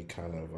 kind of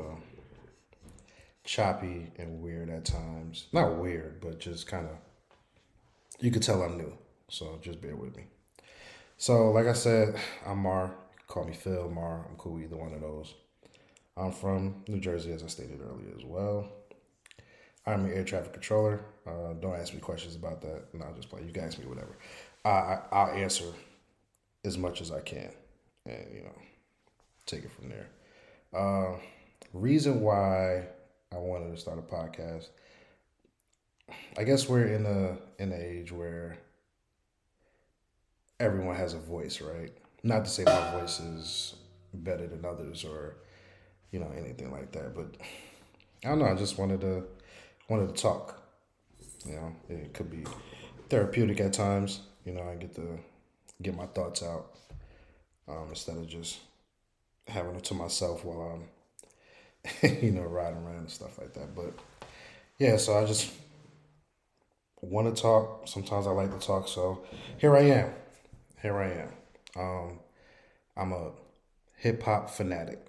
choppy and weird at times. Not weird, but just kind of, you could tell I'm new. So just bear with me. So, like I said, I'm Mar. Call me Phil, Mar. I'm cool with either one of those. I'm from New Jersey, as I stated earlier as well. I'm an air traffic controller. Don't ask me questions about that. No, I'll just play. You can ask me whatever. I'll answer as much as I can, and take it from there. Uh, Reason why I wanted to start a podcast. I guess we're in an age where everyone has a voice, right? Not to say my voice is better than others or anything like that, but I don't know. I just wanted to talk. It could be therapeutic at times. I get to get my thoughts out instead of just having it to myself while I'm riding around and stuff like that. But yeah, so I just want to talk. Sometimes I like to talk. So here I am. Here I am. I'm a hip hop fanatic.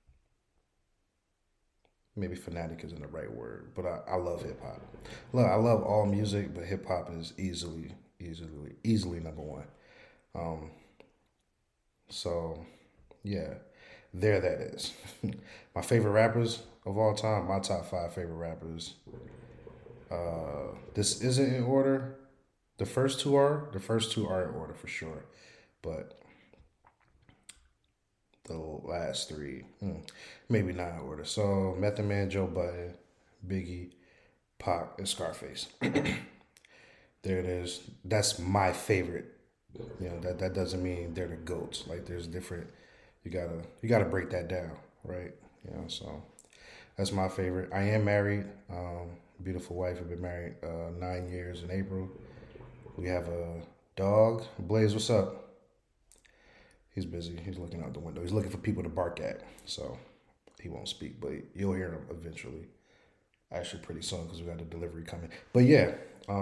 Maybe fanatic isn't the right word, but I love hip hop. Look, I love all music, but hip hop is easily number one. Um, so yeah, there that is. My favorite rappers of all time, my top five favorite rappers. This isn't in order. The first two are in order for sure, but the last three, maybe not in order. So Method Man, Joe Budden, Biggie, Pac, and Scarface. There it is. That's my favorite. That doesn't mean they're the goats. Like there's different. You gotta break that down, right? So that's my favorite. I am married. Beautiful wife. I've been married 9 years in April. We have a dog. Blaze, what's up? He's busy. He's looking out the window. He's looking for people to bark at. So he won't speak, but you'll hear him eventually. Actually, pretty soon because we got a delivery coming. But yeah,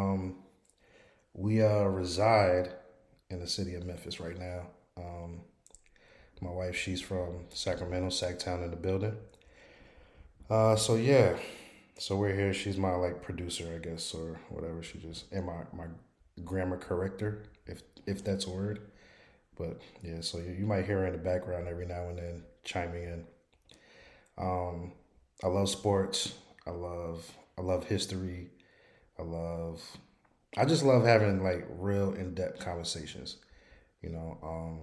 we reside in the city of Memphis right now. My wife, she's from Sacramento, Sacktown in the building. So yeah, so we're here. She's my like producer, I guess, or whatever. She just and my grammar corrector, if that's a word. But yeah, so you might hear her in the background every now and then chiming in. Um, I love sports. I love history. I love I just love having like real in depth conversations. You know,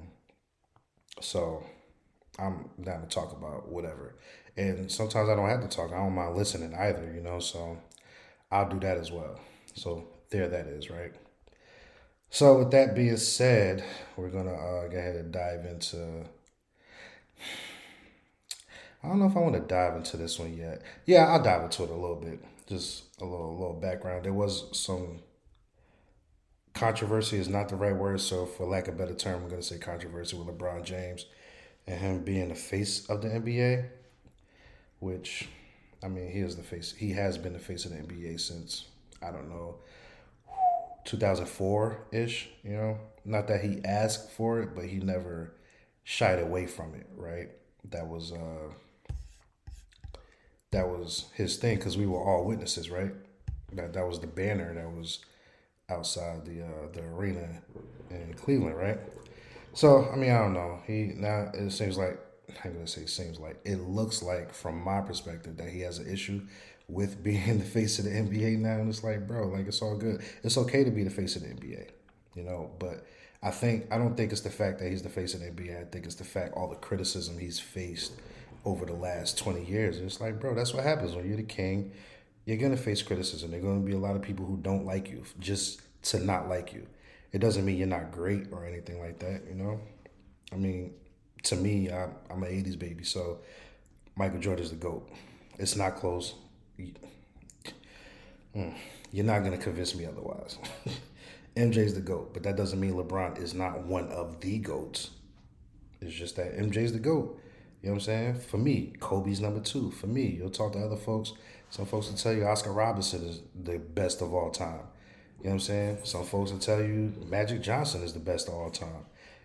so I'm down to talk about whatever. And sometimes I don't have to talk. I don't mind listening either. So I'll do that as well. So there that is, right? So with that being said, we're gonna go ahead and dive into. I don't know if I want to dive into this one yet. Yeah, I'll dive into it a little bit. Just a little background. There was some controversy is not the right word, so for lack of a better term, I'm gonna say controversy with LeBron James and him being the face of the NBA. Which, I mean, he is the face. He has been the face of the NBA since I don't know 2004 ish. Not that he asked for it, but he never shied away from it. Right? That was uh, that was his thing because we were all witnesses. Right? That was the banner that was outside the arena in Cleveland. Right? So I mean, I don't know. He now it seems like I'm gonna say seems like it looks like from my perspective that he has an issue with being the face of the NBA now, and it's like, bro, like it's all good. It's okay to be the face of the NBA, But I don't think it's the fact that he's the face of the NBA. I think it's the fact all the criticism he's faced over the last 20 years. It's like, bro, that's what happens when you're the king. You're gonna face criticism. There's gonna be a lot of people who don't like you just to not like you. It doesn't mean you're not great or anything like that. I mean, to me, I'm an '80s baby, so Michael Jordan's the goat. It's not close. You're not gonna convince me otherwise. MJ's the goat, but that doesn't mean LeBron is not one of the goats. It's just that MJ's the goat. You know what I'm saying? For me, Kobe's number two. For me, you'll talk to other folks. Some folks will tell you Oscar Robinson is the best of all time. You know what I'm saying? Some folks will tell you Magic Johnson is the best of all time.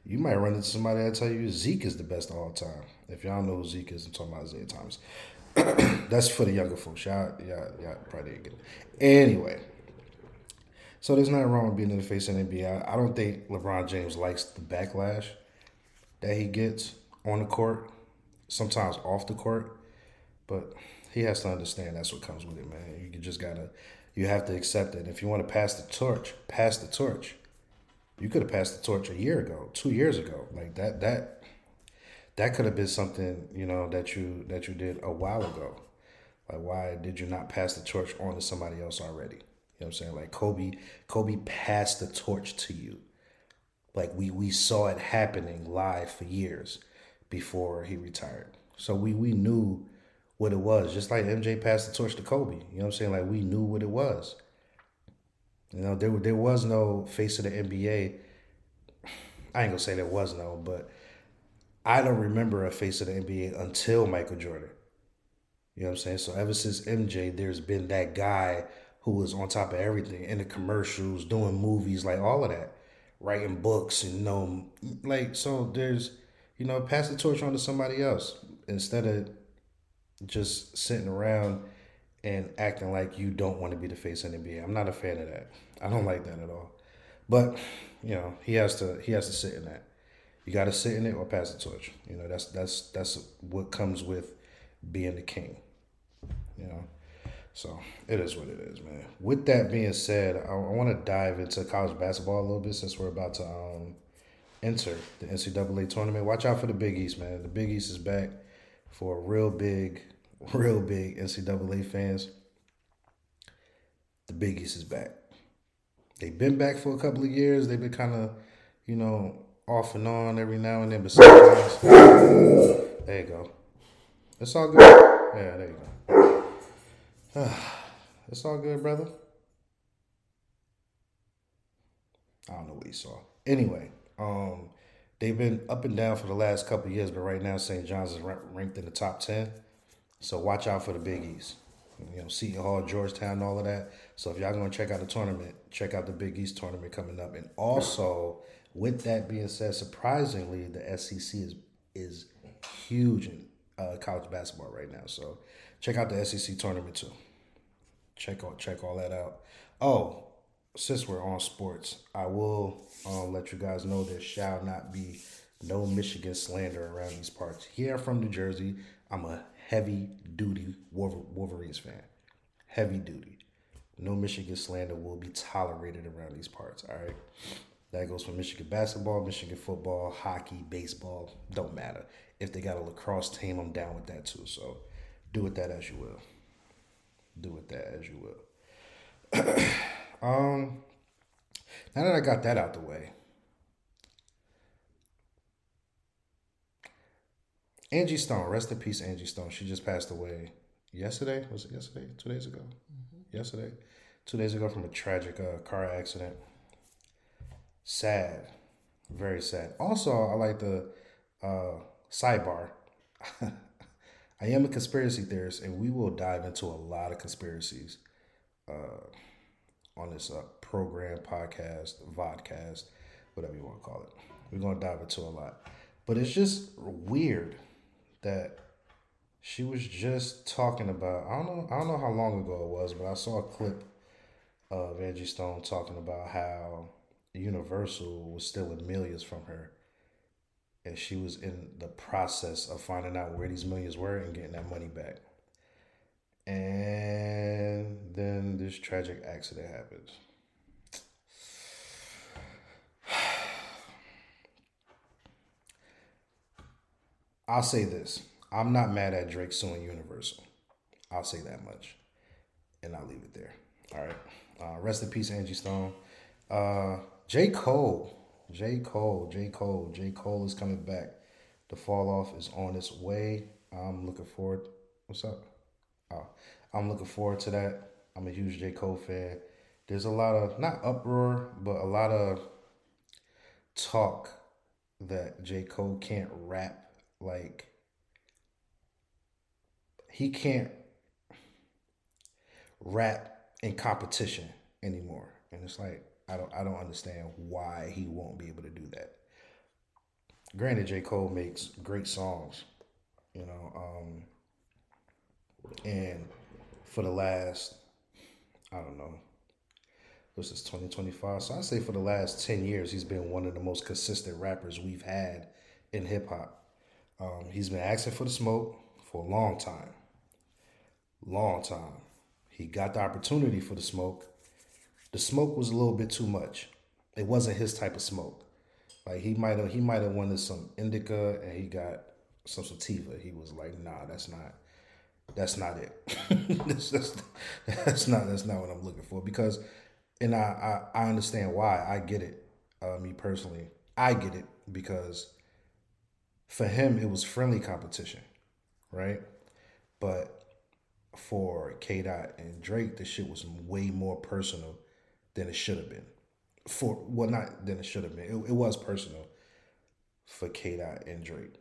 You might run into somebody that tell you Zeke is the best of all time. If y'all know who Zeke is, I'm talking about Isaiah Thomas. That's for the younger folks. Y'all probably didn't get it. Anyway, so there's nothing wrong with being in the face of the NBA. I don't think LeBron James likes the backlash that he gets on the court, sometimes off the court, but he has to understand that's what comes with it, man. You have to accept it. If you want to pass the torch, pass the torch. You could have passed the torch a year ago, 2 years ago, like that could have been something, that you did a while ago. Like, why did you not pass the torch on to somebody else already? You know what I'm saying? Like Kobe passed the torch to you. Like we saw it happening live for years before he retired. So we knew what it was. Just like MJ passed the torch to Kobe. You know what I'm saying? Like, we knew what it was. There was no face of the NBA. I ain't gonna say there was no, but I don't remember a face of the NBA until Michael Jordan. You know what I'm saying? So ever since MJ, there's been that guy who was on top of everything, in the commercials, doing movies, like all of that, writing books, and like, so there's, pass the torch on to somebody else instead of just sitting around and acting like you don't want to be the face of the NBA. I'm not a fan of that. I don't like that at all. But he has to sit in that. You got to sit in it or pass the torch. That's what comes with being the king. You know, so it is what it is, man. With that being said, I want to dive into college basketball a little bit since we're about to enter the NCAA tournament. Watch out for the Big East, man. The Big East is back for real big NCAA fans. The Big East is back. They've been back for a couple of years. They've been kind of, off and on every now and then, but sometimes, there you go. It's all good. Yeah, there you go. It's all good, brother. I don't know what he saw. Anyway, they've been up and down for the last couple of years, but right now St. John's is ranked in the top 10. So watch out for the Big East. Seton Hall, Georgetown, all of that. So if y'all going to check out the tournament, check out the Big East tournament coming up. And also, with that being said, surprisingly, the SEC is huge in college basketball right now. So check out the SEC tournament too. Check all that out. Oh, since we're on sports, I will let you guys know there shall not be no Michigan slander around these parts. Here from New Jersey, I'm a heavy-duty Wolverines fan. Heavy duty. No Michigan slander will be tolerated around these parts, all right? That goes for Michigan basketball, Michigan football, hockey, baseball. Don't matter. If they got a lacrosse team, I'm down with that too. So do with that as you will. Now that I got that out the way, Angie Stone, rest in peace, Angie Stone. She just passed away yesterday. Was it yesterday? 2 days ago? Yesterday. 2 days ago from a tragic car accident. Sad. Very sad. Also, I like the sidebar. I am a conspiracy theorist, and we will dive into a lot of conspiracies on this program, podcast, vodcast, whatever you want to call it. We're going to dive into a lot. But it's just weird that she was just talking about, I don't know how long ago it was, but I saw a clip of Angie Stone talking about how Universal was stealing millions from her, and she was in the process of finding out where these millions were and getting that money back. And then this tragic accident happens. I'll say this. I'm not mad at Drake suing Universal. I'll say that much. And I'll leave it there. All right. Rest in peace, Angie Stone. J. Cole. J. Cole is coming back. The fall off is on its way. I'm looking forward. What's up? Oh, I'm looking forward to that. I'm a huge J. Cole fan. There's a lot of, not uproar, but a lot of talk that J. Cole can't rap like, he can't rap in competition anymore. And it's like, I don't understand why he won't be able to do that. Granted, J. Cole makes great songs, and for the last, I don't know, this is 2025. So I say for the last 10 years, he's been one of the most consistent rappers we've had in hip hop. He's been asking for the smoke for a long time. Long time. He got the opportunity for the smoke. The smoke was a little bit too much. It wasn't his type of smoke. Like he might have wanted some indica and he got some sativa. He was like, nah, that's not it. that's not what I'm looking for. Because, and I understand why. I get it. Me personally, I get it because for him it was friendly competition, right? But for K Dot and Drake, the shit was way more personal than it should have been. Not than it should have been. It was personal for K Dot and Drake.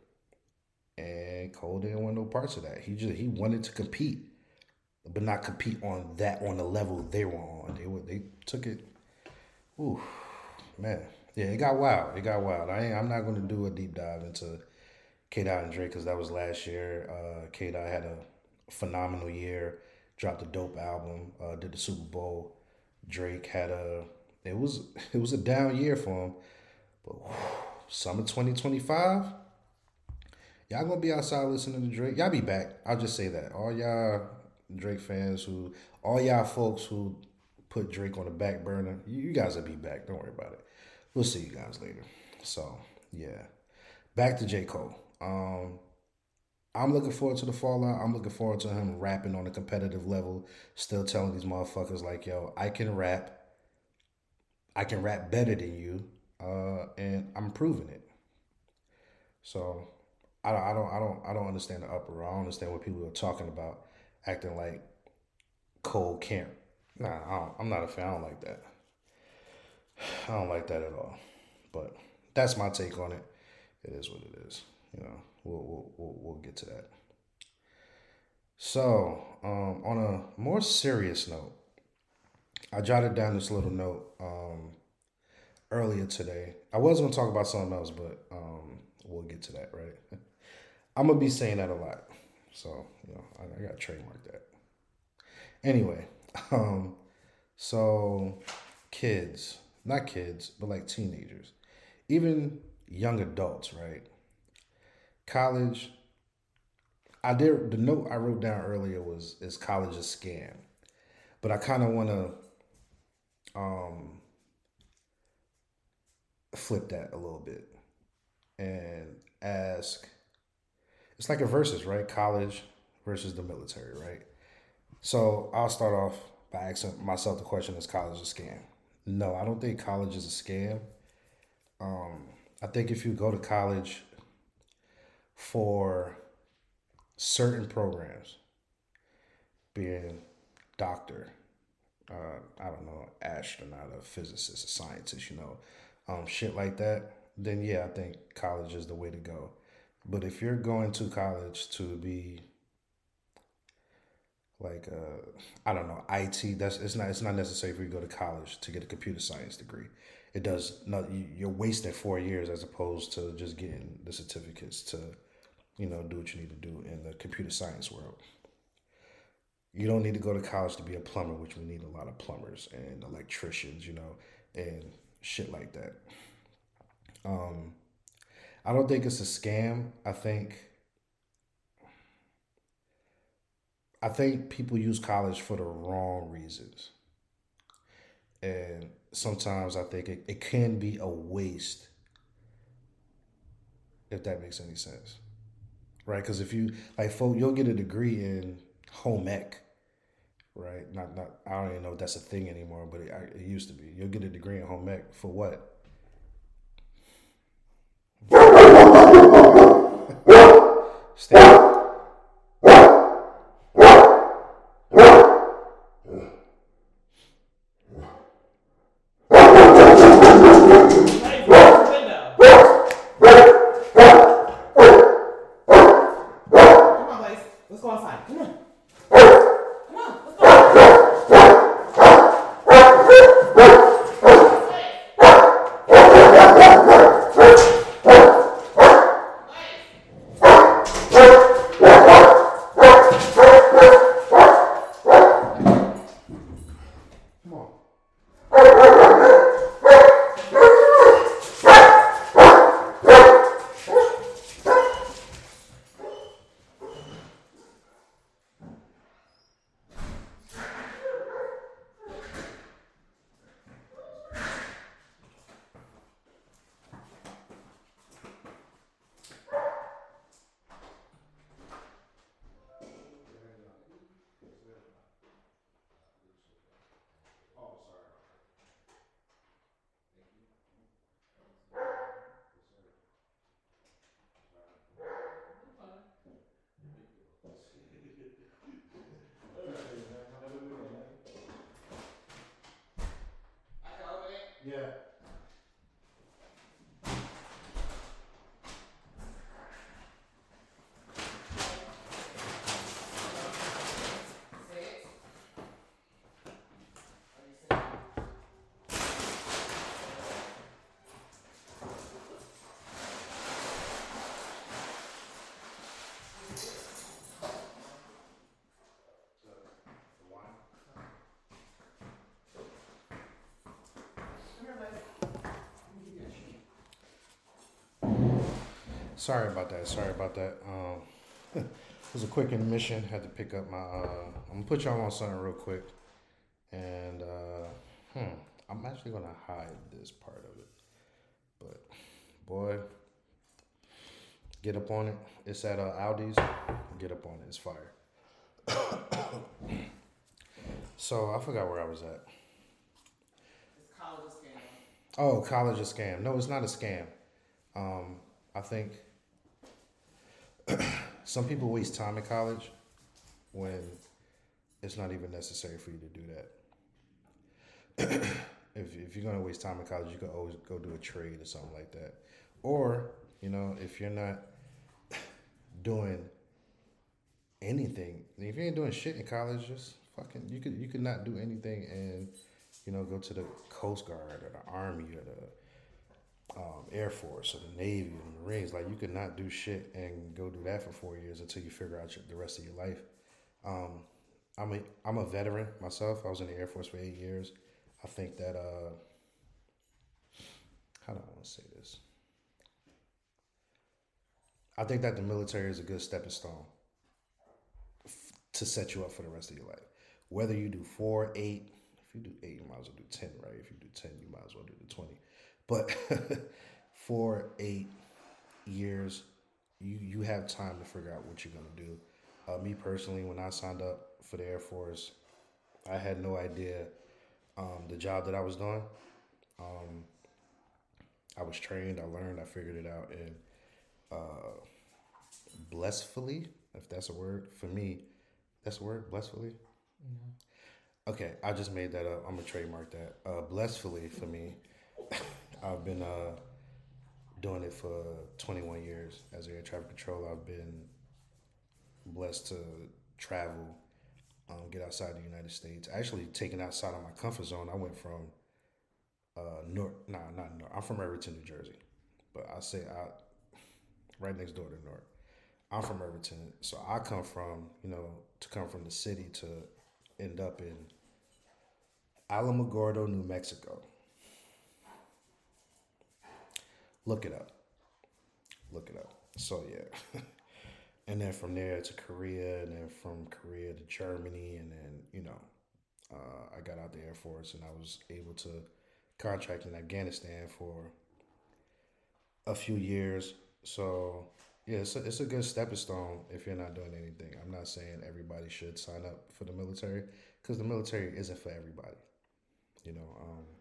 And Cole didn't want no parts of that. He wanted to compete, but not compete on the level they were on. They took it. Ooh, man, yeah, it got wild. I'm not going to do a deep dive into K Dot and Drake because that was last year. K Dot had a phenomenal year, dropped a dope album, did the Super Bowl. Drake had it was a down year for him, but summer 2025. Y'all gonna be outside listening to Drake. Y'all be back. I'll just say that. All y'all Drake fans all y'all folks who put Drake on the back burner, you guys will be back. Don't worry about it. We'll see you guys later. So, yeah. Back to J. Cole. I'm looking forward to the fallout. I'm looking forward to him rapping on a competitive level, still telling these motherfuckers like, yo, I can rap better than you, and I'm proving it. So I don't understand the uproar. I don't understand what people are talking about, acting like Cole can't. Nah, I'm not a fan. I don't like that. I don't like that at all. But that's my take on it. It is what it is. We'll get to that. So, on a more serious note, I jotted down this little note earlier today. I was going to talk about something else, but we'll get to that, right? I'm going to be saying that a lot. So, I got to trademark that. Anyway, so kids, not kids, but like teenagers, even young adults, right? College, the note I wrote down earlier is college a scam? But I kind of want to flip that a little bit and ask, it's like a versus, right? College versus the military, right? So I'll start off by asking myself the question, is college a scam? No, I don't think college is a scam. I think if you go to college for certain programs, being doctor, I don't know, astronaut, a physicist, a scientist, shit like that, then yeah, I think college is the way to go. But if you're going to college to be like I don't know, IT, it's not necessary for you to go to college to get a computer science degree. It does not. You're wasting 4 years as opposed to just getting the certificates to, do what you need to do in the computer science world. You don't need to go to college to be a plumber, which we need a lot of plumbers and electricians, and shit like that. I don't think it's a scam. I think people use college for the wrong reasons. And sometimes I think it can be a waste, if that makes any sense. Right? Because if you, you'll get a degree in home ec, right? Not I don't even know if that's a thing anymore, but it used to be. You'll get a degree in home ec for what? Stay. Sorry about that. Sorry about that. It was a quick intermission. Had to pick up my. I'm gonna put y'all on something real quick, and I'm actually gonna hide this part of it. But boy, get up on it. It's at Aldi's. Get up on it. It's fire. So I forgot where I was at. It's college scam. Oh, college a scam. No, it's not a scam. I think some people waste time in college when it's not even necessary for you to do that. If you're gonna waste time in college, you can always go do a trade or something like that. Or, if you're not doing anything, if you ain't doing shit in college, just fucking you could not do anything and go to the Coast Guard or the Army or the Air Force or the Navy or the Marines. Like you could not do shit and go do that for 4 years until you figure out the rest of your life. I'm a veteran myself. I was in the Air Force for 8 years. I think that how do I want to say this? I think that the military is a good stepping stone to set you up for the rest of your life. Whether you do 4, 8, if you do 8, you might as well do 10, right? If you do 10, you might as well do the 20. But 4, 8 years, you have time to figure out what you're gonna do. Me personally, when I signed up for the Air Force, I had no idea the job that I was doing. I was trained, I learned, I figured it out, and blissfully, if that's a word for me, that's a word, blissfully. Okay, I just made that up. I'm gonna trademark that. Blissfully for me, I've been doing it for 21 years as air traffic controller. I've been blessed to travel, get outside the United States. Actually, taken outside of my comfort zone. I went from not North. I'm from Irvington, New Jersey, but right next door to North. I'm from Irvington, so I come from to come from the city to end up in Alamogordo, New Mexico. Look it up. Look it up. So yeah. And then from there to Korea, and then from Korea to Germany, and then I got out the Air Force, and I was able to contract in Afghanistan for a few years. So yeah, it's a good stepping stone if you're not doing anything. I'm not saying everybody should sign up for the military because the military isn't for everybody. You know,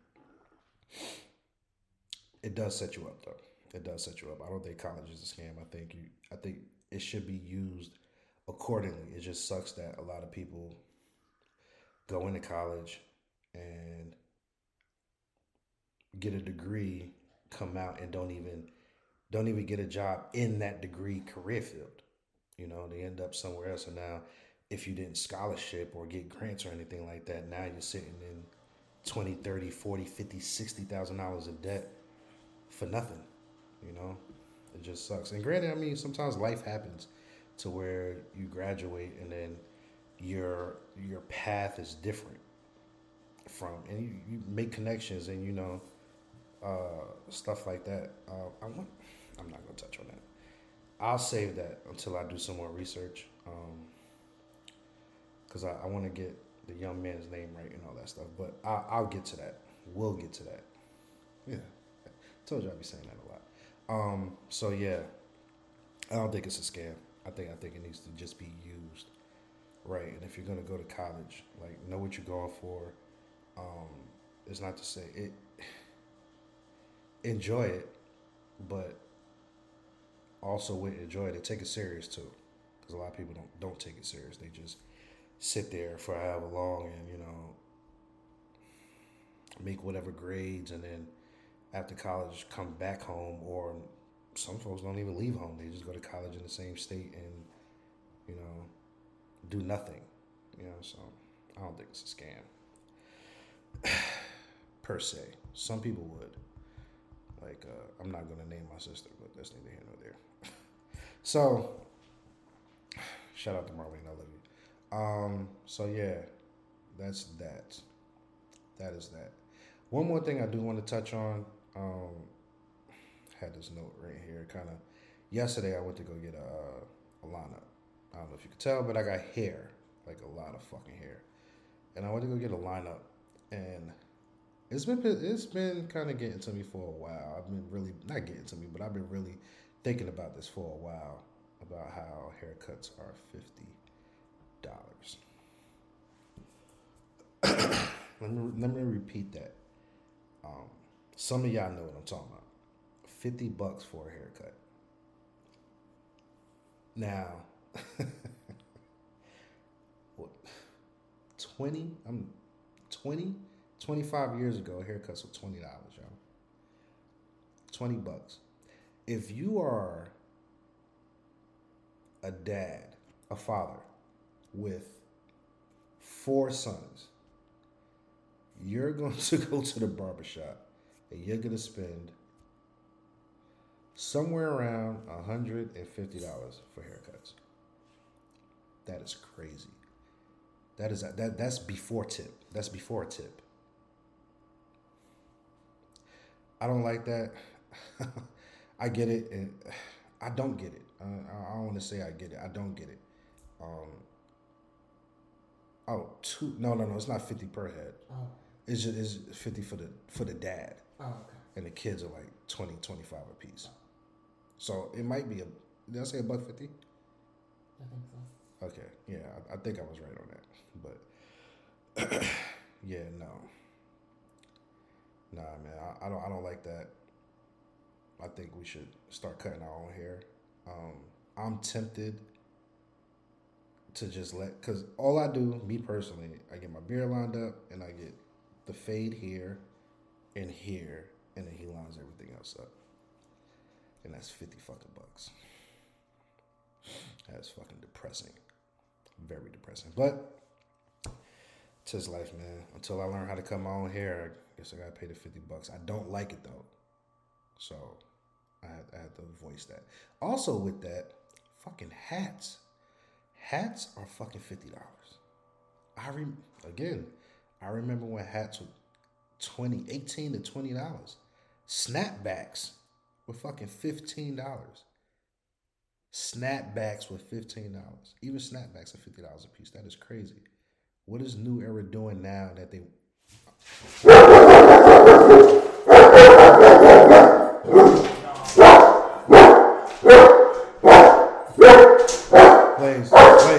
it does set you up though. It does set you up. I don't think college is a scam. I think it should be used accordingly. It just sucks that a lot of people go into college and get a degree, come out and don't even get a job in that degree career field. They end up somewhere else. And now if you didn't scholarship or get grants or anything like that, now you're sitting in 20, 30, 40, 50, $60,000 of debt for nothing. It just sucks. And granted, I mean, sometimes life happens to where you graduate and then your path is different and you make connections and stuff like that. I'm not gonna touch on that. I'll save that until I do some more research, because I want to get the young man's name right and all that stuff. But I'll get to that. We'll get to that. Yeah, I told you I'd be saying that a lot. So yeah, I don't think it's a scam. I think it needs to just be used right. And if you're gonna go to college, like know what you're going for. It's not to say it. Enjoy it, but also with enjoy it, take it serious too. Because a lot of people don't take it serious. They just sit there for however long and make whatever grades, and then after college come back home, or some folks don't even leave home. They just go to college in the same state and do nothing. So I don't think it's a scam per se. Some people would. Like, I'm not going to name my sister, but that's neither here nor there. So, shout out to Marlene, I love you. So yeah, that's that. That is that. One more thing I do want to touch on. Had this note right here, kind of Yesterday, I went to go get a lineup. I don't know if you could tell, but I got hair, like a lot of fucking hair. And I went to go get a lineup, and it's been kind of getting to me for a while. I've been really not getting to me, but I've been really thinking about this for a while about how haircuts are $50. Let me repeat that. Some of y'all know what I'm talking about. $50 for a haircut. Now, what? 25 years ago, haircuts were $20, y'all. $20. If you are a dad, a father with 4 sons, you're going to go to the barbershop and you're going to spend somewhere around $150 for haircuts. That is crazy. That's before tip. That's before a tip. I don't like that. I get it, and I don't get it. I don't want to say I get it. I don't get it. No. It's not 50 per head. Oh. It's 50 for the dad. Oh, okay. And the kids are like 20, 25 a piece. So it might be did I say $1.50? I think so. Okay, yeah, I think I was right on that. But yeah, no. Nah, man, I don't like that. I think we should start cutting our own hair. I'm tempted to just because all I do, me personally, I get my beard lined up and I get the fade here, and then he lines everything else up. And that's $50 fucking bucks. That's fucking depressing. Very depressing. But it's his life, man. Until I learn how to cut my own hair, I guess I gotta pay the $50. I don't like it though. So I had to voice that. Also with that, fucking hats. Hats are fucking $50. I remember when hats were $18 to $20. Snapbacks were fucking $15. Snapbacks were $15. Even snapbacks are $50 a piece. That is crazy. What is New Era doing now that they... Please.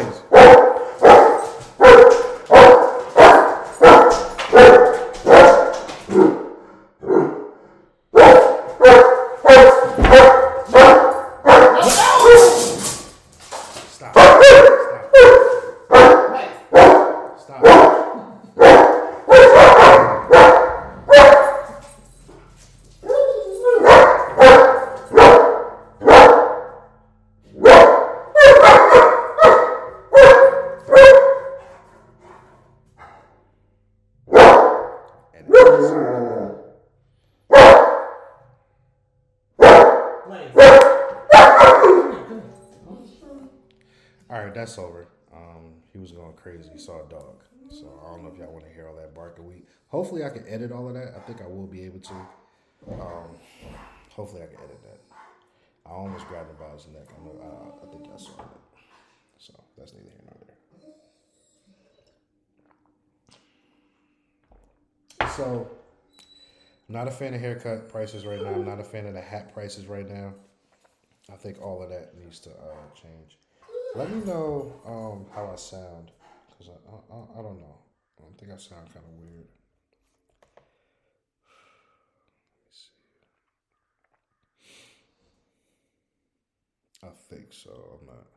Alright, that's over. He was going crazy. He saw a dog. So I don't know if y'all want to hear all that barking. Hopefully I can edit all of that. I think I will be able to. Hopefully I can edit that. I almost grabbed him by his neck. I think y'all saw that. So that's neither here nor there. So, I'm not a fan of haircut prices right now. I'm not a fan of the hat prices right now. I think all of that needs to change. Let me know how I sound, because I don't know. I think I sound kind of weird. Let me see. I think so. I'm not.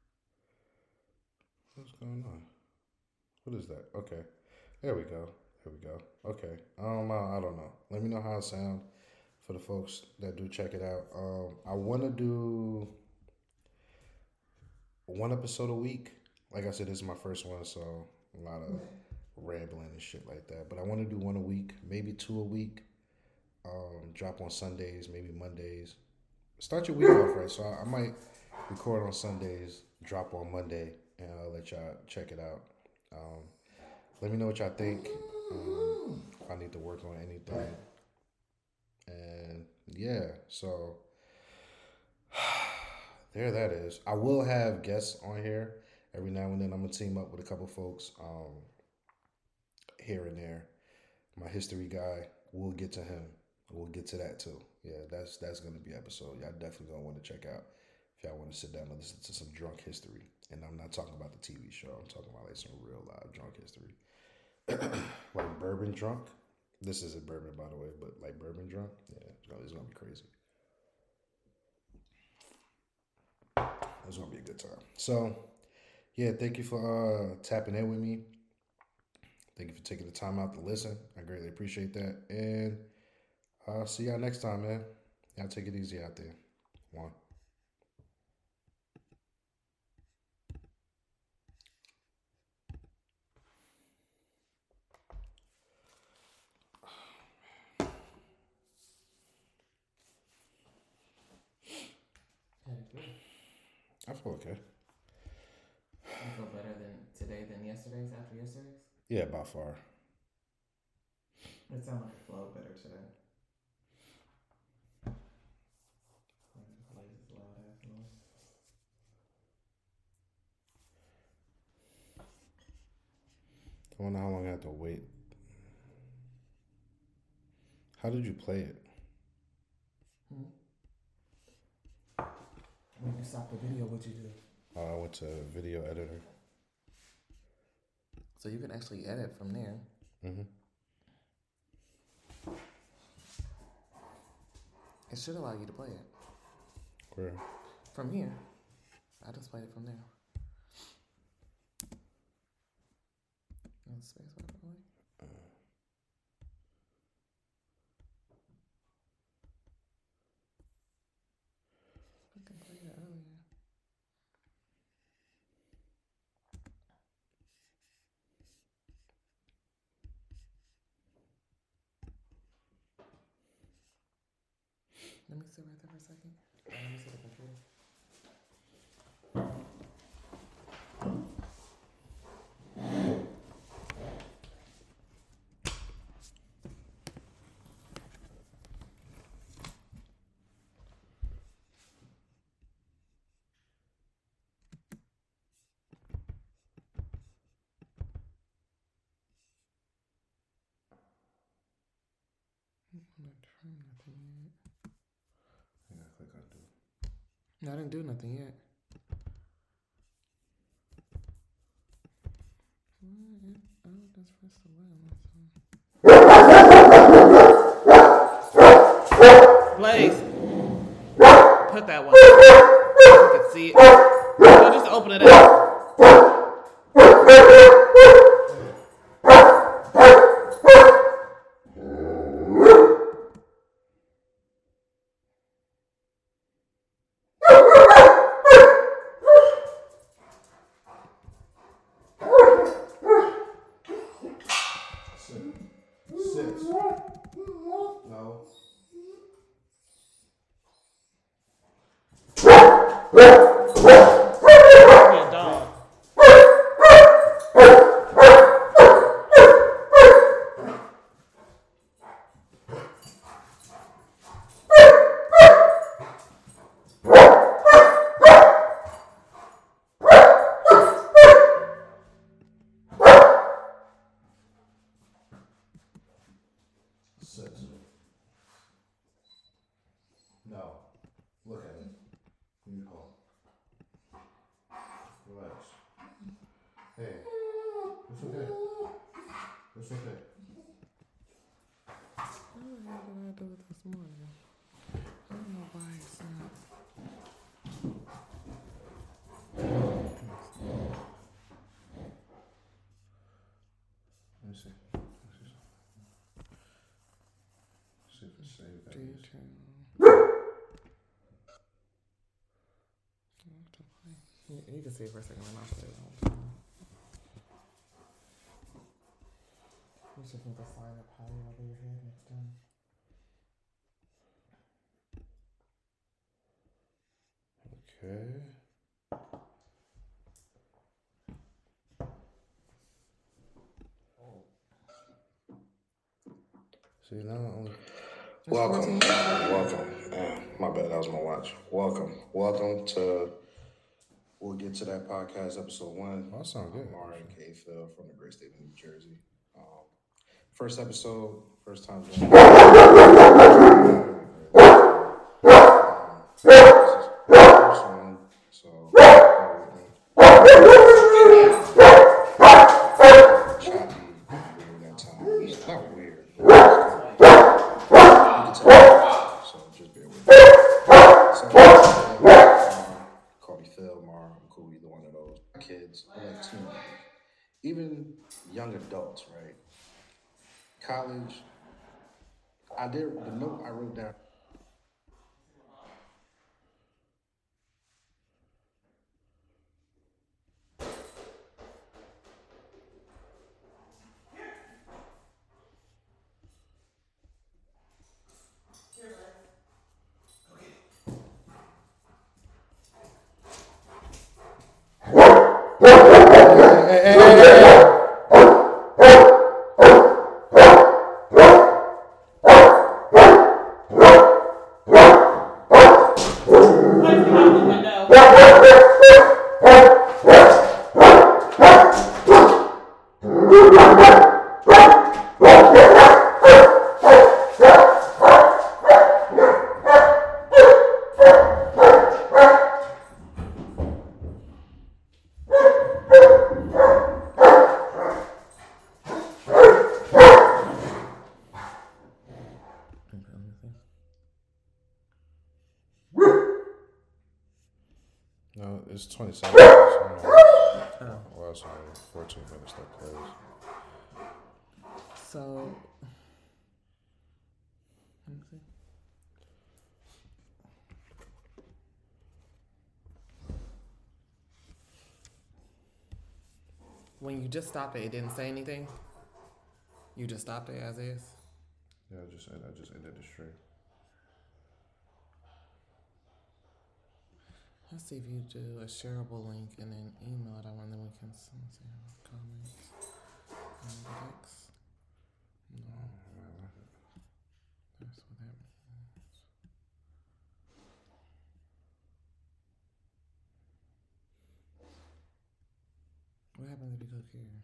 What's going on? What is that? Okay. There we go. Okay. I don't know. Let me know how I sound for the folks that do check it out. I want to do 1 episode a week. Like I said, this is my first one, so a lot of rambling and shit like that. But I want to do 1 a week, maybe 2 a week. Drop on Sundays, maybe Mondays. Start your week off right. So I might record on Sundays, drop on Monday, and I'll let y'all check it out. Let me know what y'all think. If I need to work on anything. And yeah, so there that is. I will have guests on here every now and then. I'm gonna team up with a couple folks here and there. My history guy, we'll get to him. We'll get to that too. Yeah, that's gonna be an episode. Y'all definitely gonna want to check out if y'all want to sit down and listen to some drunk history. And I'm not talking about the TV show. I'm talking about like some real live drunk history, like bourbon drunk. This isn't bourbon, by the way, but like bourbon drunk. Yeah, it's gonna be crazy. It's gonna be a good time. So, yeah, thank you for tapping in with me. Thank you for taking the time out to listen. I greatly appreciate that. And see y'all next time, man. Y'all take it easy out there. One. I feel okay. You feel better today than yesterday's after yesterday's? Yeah, by far. It sounds like it flowed better today. I wonder how long I have to wait. How did you play it? When you stop the video, what'd you do? I went to video editor. So you can actually edit from there. Mm-hmm. It should allow you to play it. Where? From here. I just played it from there. Space bar, probably. I can play it earlier. Let me sit right there for a second. Let me see the computer. I didn't do nothing yet. Oh, that's press the button. Blaze, put that one. You can see it. So just open it up. No. Look at it. You calm. Relax. Hey. It's okay. It's okay. What the hell did I do this morning? I don't know why it's not. Let me see. See if it's saved. You can see it for a second and I'll play it all. You should put the sign up higher over your head next time. Okay. See now. Welcome. My bad, that was my watch. Welcome to. We'll get to that podcast episode one. Oh, that sounds good. Mara and K. Phil from the great state of New Jersey. First episode, first time doing. This is the first one, so bear with me. Choppy, weird that time. It's not weird. You can tell. So just bear with me. So, call me Phil, Mar. I'm cool, either one of those. Kids, I like teenagers, even young adults, right? College. I did the note I wrote down. No, it's 27 minutes. Well, it's only 14 minutes that plays. So, let me see. When you just stopped it, it didn't say anything? You just stopped it as is? Yeah, I just ended the stream. Let's see if you do a shareable link and then email it out, and then we can see comments. Index. No. That's what that means. What happens if you click here?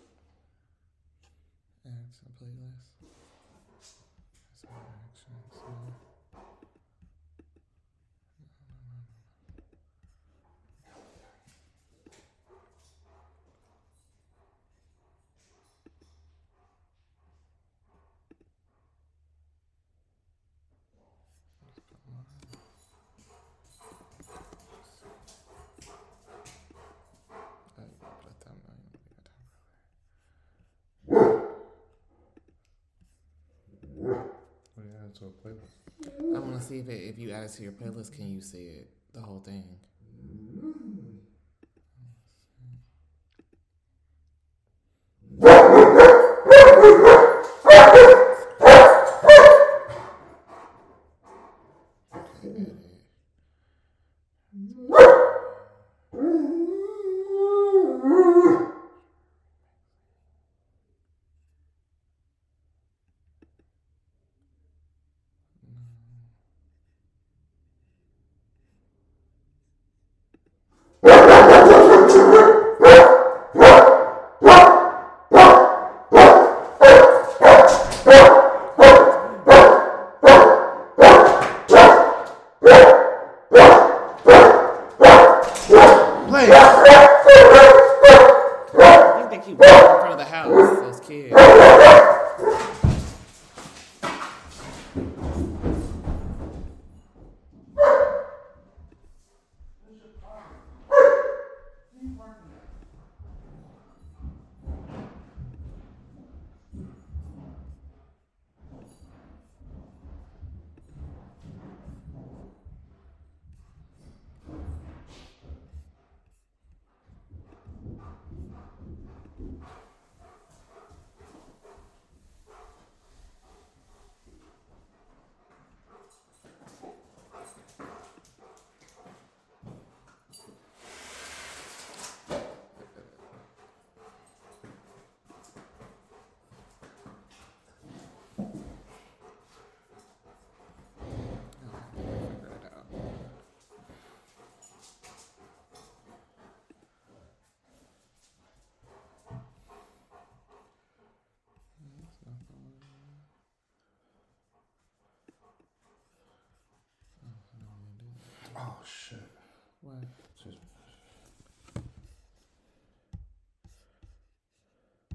Add to playlist. That's my actions. No. What do you add to a playlist? I want to see if you add it to your playlist, can you see it, the whole thing? I think they keep walking in front of the house, those kids. shit.